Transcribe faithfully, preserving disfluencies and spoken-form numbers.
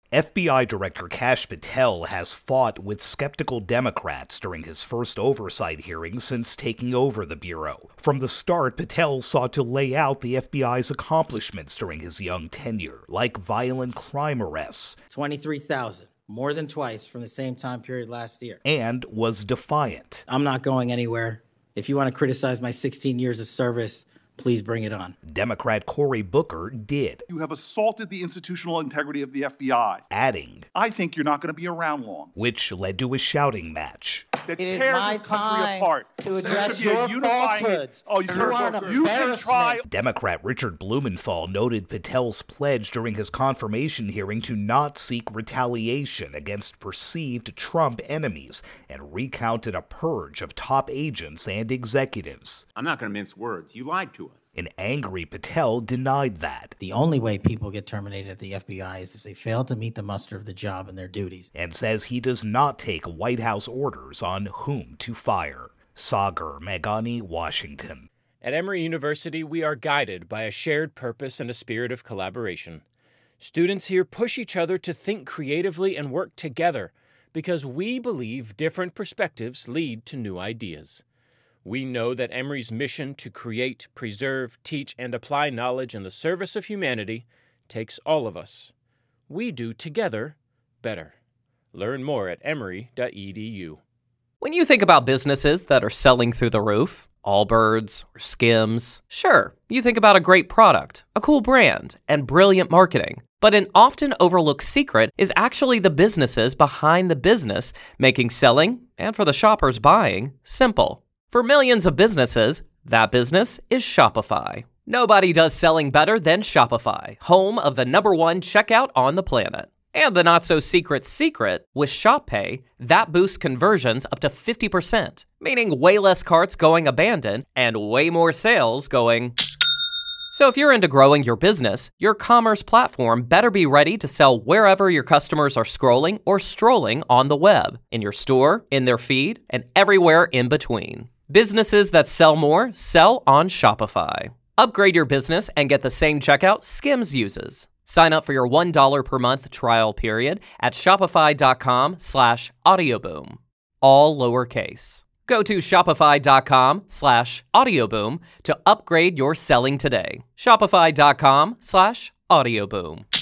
F B I Director Kash Patel has fought with skeptical Democrats during his first oversight hearing since taking over the Bureau. From the start, Patel sought to lay out the F B I's accomplishments during his young tenure, like violent crime arrests. twenty-three thousand, more than twice from the same time period last year. And was defiant. I'm not going anywhere. If you want to criticize my sixteen years of service, please bring it on. Democrat Cory Booker did. You have assaulted the institutional integrity of the F B I. Adding, I think you're not going to be around long. Which led to a shouting match. That It is tears my this country time apart. to address There should be a your unifying- falsehoods. Oh, you, You are an you can embarrassment. try. Democrat Richard Blumenthal noted Patel's pledge during his confirmation hearing to not seek retaliation against perceived Trump enemies and recounted a purge of top agents and executives. I'm not going to mince words. You lied to us. An angry Patel denied that. The only way people get terminated at the F B I is if they fail to meet the muster of the job and their duties. And says he does not take White House orders on whom to fire. Sagar Meghani, Washington. At Emory University, we are guided by a shared purpose and a spirit of collaboration. Students here push each other to think creatively and work together because we believe different perspectives lead to new ideas. We know that Emory's mission to create, preserve, teach, and apply knowledge in the service of humanity takes all of us. We do together better. Learn more at emory dot e d u. When you think about businesses that are selling through the roof, Allbirds or Skims, sure, you think about a great product, a cool brand, and brilliant marketing. But an often overlooked secret is actually the businesses behind the business, making selling, and for the shoppers buying, simple. For millions of businesses, that business is Shopify. Nobody does selling better than Shopify, home of the number one checkout on the planet. And the not-so-secret secret, with Shop Pay, that boosts conversions up to fifty percent, meaning way less carts going abandoned and way more sales going... So if you're into growing your business, your commerce platform better be ready to sell wherever your customers are scrolling or strolling on the web, in your store, in their feed, and everywhere in between. Businesses that sell more sell on Shopify. Upgrade your business and get the same checkout Skims uses. Sign up for your one dollar per month trial period at shopify.com slash audioboom. All lowercase. Go to shopify.com slash audioboom to upgrade your selling today. Shopify.com slash audioboom.